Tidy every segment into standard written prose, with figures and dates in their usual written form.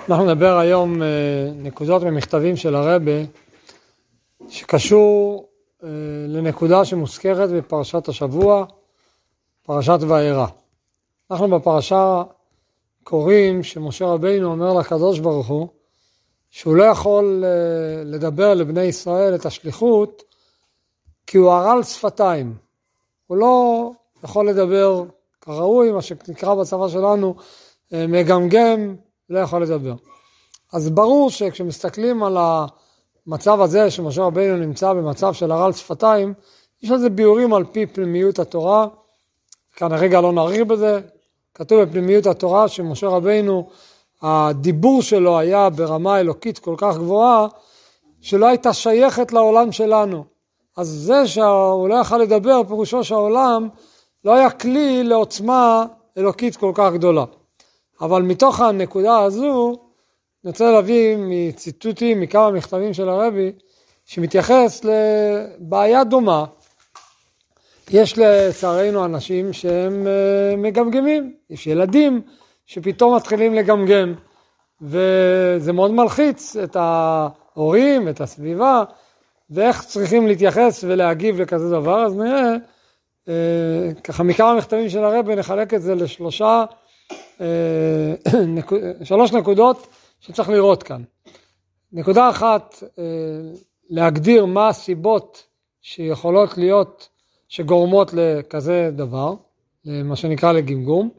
אנחנו נדבר היום נקודות ממכתבים של הרבי שקשור לנקודה שמוזכרת בפרשת השבוע, פרשת וארא. אנחנו בפרשה קוראים שמשה רבינו אומר לקדוש ברוך הוא שהוא לא יכול לדבר לבני ישראל את השליחות כי הוא ערל שפתיים. הוא לא יכול לדבר כראוי, מה שנקרא בצבא שלנו מגמגם, לא יכול לדבר. אז ברור שכשמסתכלים על המצב הזה שמשה רבינו נמצא במצב של ערל שפתיים, יש על זה ביורים על פי פנימיות התורה, כאן הרגע לא נאריך בזה, כתוב בפנימיות התורה שמשה רבינו, הדיבור שלו היה ברמה אלוקית כל כך גבוהה, שלא הייתה שייכת לעולם שלנו. אז זה שהוא לא יכול לדבר, פירושו שהעולם לא היה כלי לעוצמה אלוקית כל כך גדולה. אבל מתוך הנקודה הזו, אני רוצה להביא מציטוטים, מכמה מכתבים של הרבי, שמתייחס לבעיה דומה. יש לצערנו אנשים שהם מגמגמים, יש ילדים שפתאום מתחילים לגמגם, וזה מאוד מלחיץ את ההורים, את הסביבה, ואיך צריכים להתייחס ולהגיב לכזה דבר. אז נראה, ככה מכמה מכתבים של הרבי נחלק את זה שלוש נקודות שצריך לראות כאן. נקודה אחת, להגדיר מה הסיבות שיכולות להיות, שגורמות לכזה דבר, מה שנקרא לגמגום.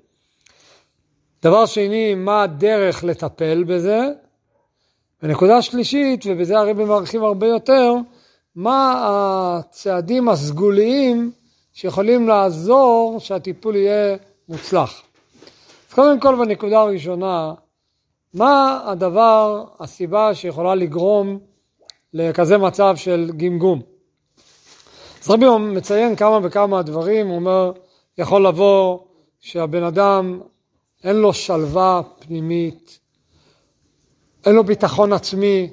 דבר שני, מה הדרך לטפל בזה. ונקודה שלישית, ובזה הרבי מרחיב הרבה יותר, מה הצעדים הסגוליים שיכולים לעזור שהטיפול יהיה מוצלח. אז קודם כל בנקודה הראשונה, מה הדבר, הסיבה שיכולה לגרום לכזה מצב של גמגום? אז רבי מציין כמה וכמה דברים, הוא אומר, יכול לבוא שהבן אדם אין לו שלווה פנימית, אין לו ביטחון עצמי,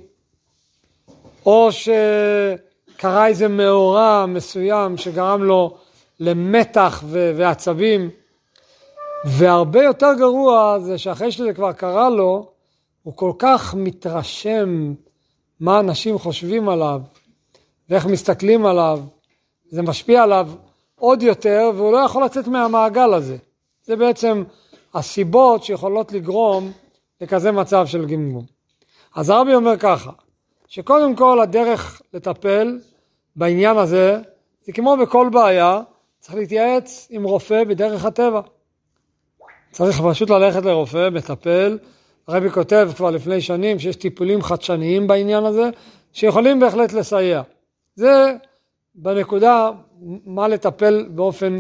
או שקרה איזה מאורע מסוים שגרם לו למתח ועצבים, והרבה יותר גרוע זה שאחרי שזה כבר קרה לו, הוא כל כך מתרשם מה אנשים חושבים עליו, ואיך מסתכלים עליו, זה משפיע עליו עוד יותר, והוא לא יכול לצאת מהמעגל הזה. זה בעצם הסיבות שיכולות לגרום לכזה מצב של גמגום. אז הרבי אומר ככה, שקודם כל הדרך לטפל בעניין הזה, זה כמו בכל בעיה, צריך להתייעץ עם רופא בדרך הטבע. צריך פשוט ללכת לרופא, מטפל. הרבי כותב כבר לפני שנים שיש טיפולים חדשניים בעניין הזה, שיכולים בהחלט לסייע. זה בנקודה מה לטפל באופן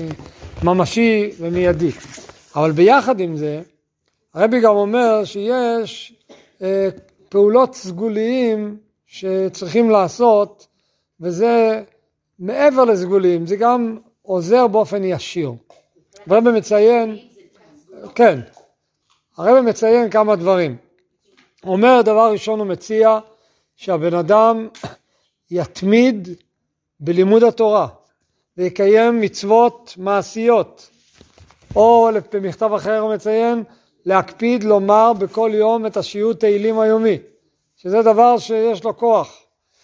ממשי ומיידי. אבל ביחד עם זה, הרבי גם אומר שיש פעולות סגוליים שצריכים לעשות, וזה מעבר לסגוליים, זה גם עוזר באופן ישיר. הרבי מציין, כן, הרבי מציין כמה דברים. הוא אומר, דבר ראשון הוא מציע שהבן אדם יתמיד בלימוד התורה, ויקיים מצוות מעשיות. או במכתב אחר הוא מציין, להקפיד לומר בכל יום את השיעור תהילים היומי, שזה דבר שיש לו כוח.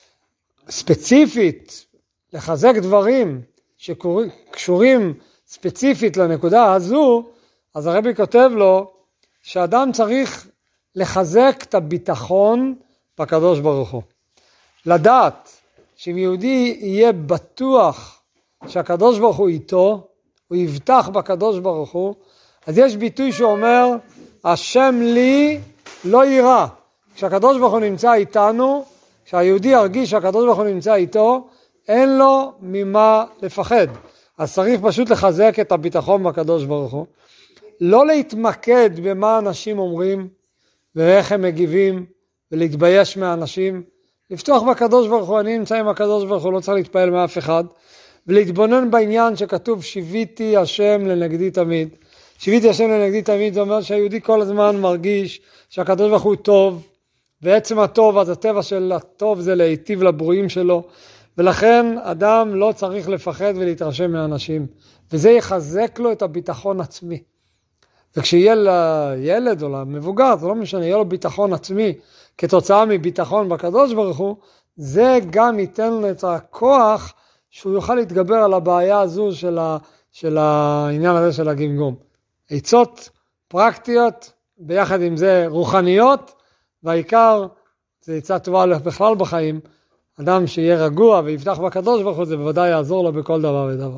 ספציפית, לחזק דברים שקשורים ספציפית לנקודה הזו, אז הרבי כותב לו שאדם צריך לחזק את הביטחון בקדוש ברוך הוא. לדעת שאם יהודי יהיה בטוח שהקדוש ברוך הוא איתו, הוא יבטח בקדוש ברוך הוא, אז יש ביטוי שאומר, השם לי לא יירא. כשהקדוש ברוך הוא נמצא איתנו, כשהיהודי ירגיש שהקדוש ברוך הוא נמצא איתו, אין לו ממה לפחד. אז צריך פשוט לחזק את הביטחון בקדוש ברוך הוא. לא להתמקד במה אנשים אומרים, ואיך הם מגיבים, ולהתבייש מהאנשים. לפתוח בקדוש ברוך הוא, אני נמצא עם הקדוש ברוך הוא, לא צריך להתפעל מאף אחד. ולהתבונן בעניין שכתוב, שיוויתי השם לנגדי תמיד. שיוויתי השם לנגדי תמיד, זה אומר שהיהודי כל הזמן מרגיש שהקדוש ברוך הוא טוב, ועצם הטוב, אז הטבע של הטוב זה להיטיב לברואים שלו, ולכן אדם לא צריך לפחד ולהתרשם מאנשים, וזה יחזק לו את הביטחון עצמי. וכשיהיה לילד או למבוגר, זה לא משנה, יהיה לו ביטחון עצמי כתוצאה מביטחון בקדוש ברוך הוא, זה גם ייתן לו את הכוח שהוא יוכל להתגבר על הבעיה הזו של העניין הזה של הגמגום. עצות פרקטיות, ביחד עם זה רוחניות, והעיקר זה עצה טובה בכלל בחיים. אדם שיהיה רגוע ויפתח בקדוש ברוך הוא, זה בוודאי יעזור לו בכל דבר ודבר.